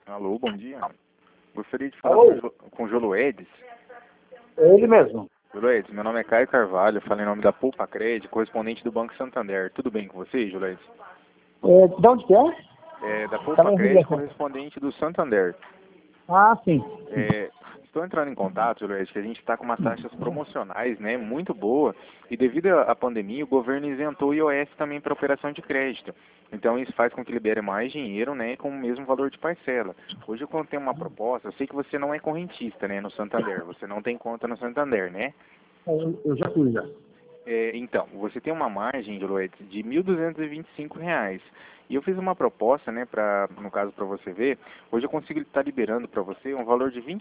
Alô, bom dia. Gostaria de falar Alô? com o Joloedes. É ele mesmo. Joloedes, meu nome é Caio Carvalho, eu falo em nome da Poupa Cred, correspondente do Banco Santander. Tudo bem com você, Joloedes? De onde que é? É, da Tá Poupa na Cred, ligação. correspondente do Santander. Ah, sim. Estou entrando em contato, Joloedes, que a gente está com umas taxas promocionais, né, muito boa, e devido à pandemia, o governo isentou o IOF também para operação de crédito. Então isso faz com que libere mais dinheiro, né, com o mesmo valor de parcela. Hoje eu tenho uma proposta, eu sei que você não é correntista, né, no Santander, você não tem conta no Santander, né? Eu já fui, já. Então, você tem uma margem, Joloedes, de R$ 1.225. E eu fiz uma proposta, né, no caso para você ver, hoje eu consigo estar liberando para você um valor de R$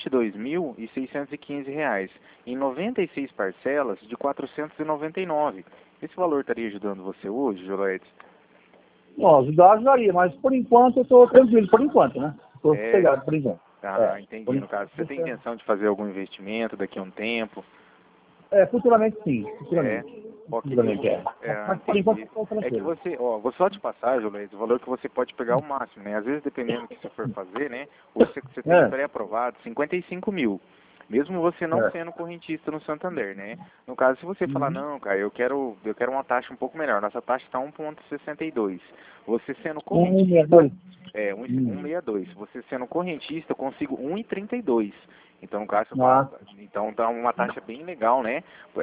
22.615, em 96 parcelas de R$ 499. Esse valor estaria ajudando você hoje, Joloedes? Não, ajudaria, mas por enquanto eu estou tranquilo, por enquanto, né? Estou É, sossegado, por enquanto. Por entendi. No caso, você tem enquanto. intenção de fazer algum investimento daqui a um tempo? Futuramente sim, É, futuramente. ok. Futuramente, é. Mas por enquanto eu Entendi. estou É que tranquilo. você, vou só te passar, Juliette, o valor que você pode pegar o máximo, né? Às vezes, dependendo do que você for fazer, né? Hoje você tem É, pré-aprovado 55 mil. Mesmo você não é. sendo correntista no Santander, né? No caso, se você falar, Uhum. não, cara, eu quero uma taxa um pouco melhor. Nossa taxa está 1,62. Você sendo 162. correntista, 1,62. Você sendo correntista, eu consigo 1,32. Então, no caso, Ah, então tá uma taxa bem legal, né?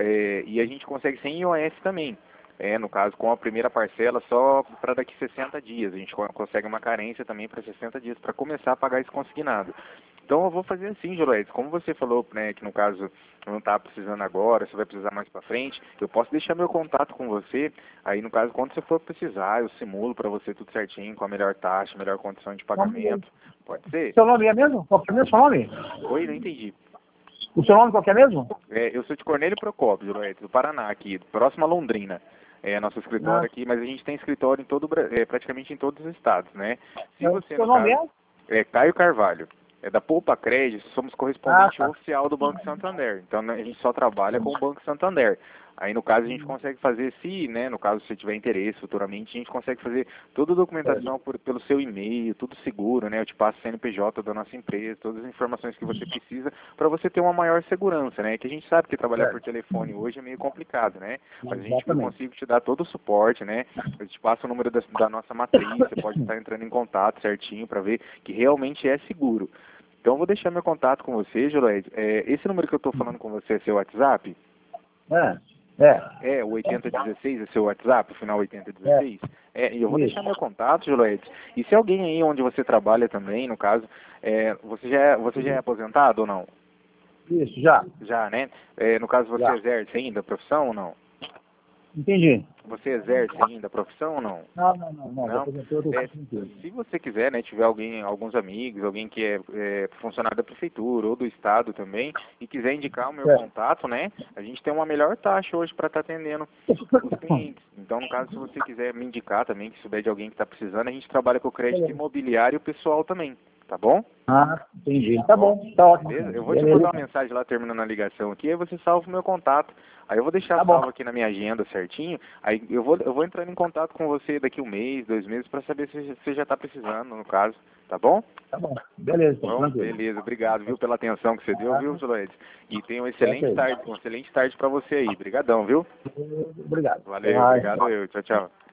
E a gente consegue sem IOF também. No caso, com a primeira parcela só para daqui 60 dias. A gente consegue uma carência também para 60 dias para começar a pagar esse consignado. Então eu vou fazer assim, Joloedes, como você falou, né, que no caso não está precisando agora, você vai precisar mais para frente, eu posso deixar meu contato com você, aí no caso, quando você for precisar, eu simulo para você tudo certinho, com a melhor taxa, melhor condição de pagamento. Pode ser? seu nome é mesmo? Qual que é mesmo seu nome? Oi, não entendi. O seu nome qual que é mesmo? Eu sou de Cornélio Procópio, Joloedes, do Paraná, aqui, próximo a Londrina. É nosso Ah, escritório aqui, mas a gente tem escritório em praticamente em todos os estados, né? Se o você, seu no nome caso, é? é Caio Carvalho, é da Poupa Cred, somos Ah, correspondente tá. oficial do Banco Santander. Então né, a gente só trabalha com o Banco Santander. Aí no caso a gente consegue fazer, se, né, no caso você tiver interesse futuramente, a gente consegue fazer toda a documentação pelo seu e-mail, tudo seguro, né? Eu te passo o CNPJ da nossa empresa, todas as informações que você precisa para você ter uma maior segurança, né? Que a gente sabe que trabalhar por telefone hoje é meio complicado, né? Mas eu Exatamente. consigo te dar todo o suporte, né? Eu te passo o número da nossa matriz, você pode estar entrando em contato certinho para ver que realmente é seguro. Então eu vou deixar meu contato com você, Joloed. Esse número que eu estou falando com você é seu WhatsApp? É, é, O 8016 é seu WhatsApp, o final é, 8016? E eu vou deixar isso, meu contato, Joloed. E se alguém aí onde você trabalha também, no caso, você já é aposentado ou não? isso, já, Já, né? No caso, você já. exerce ainda a profissão ou não? Entendi. Você exerce ainda a profissão ou não? Não, já Não? apresentou, eu tô É, tranquilo. se você quiser, né, tiver alguns amigos, alguém que é funcionário da prefeitura ou do estado também, e quiser indicar o meu Certo. contato, né, a gente tem uma melhor taxa hoje para estar atendendo os clientes. Então, no caso, se você quiser me indicar também, que souber de alguém que está precisando, a gente trabalha com o crédito Beleza. imobiliário pessoal também, tá bom? Entendi. Tá Tá bom? bom, tá ótimo. Beleza? Eu vou te Beleza, mandar uma então. mensagem lá terminando a ligação aqui, aí você salva o meu contato. Aí eu vou deixar Tá bom, salvo aqui na minha agenda certinho. Aí eu vou entrando em contato com você daqui 1 mês, 2 meses, para saber se você já está precisando, no caso. Tá bom? tá bom. Beleza, então, Bom, tranquilo. beleza. Obrigado, viu, pela atenção que você deu, Ah, viu, Zuleide? E tenha ok. uma excelente tarde para você aí. Obrigadão, viu? Obrigado. Até Valeu, mais. obrigado eu. Tchau, tchau.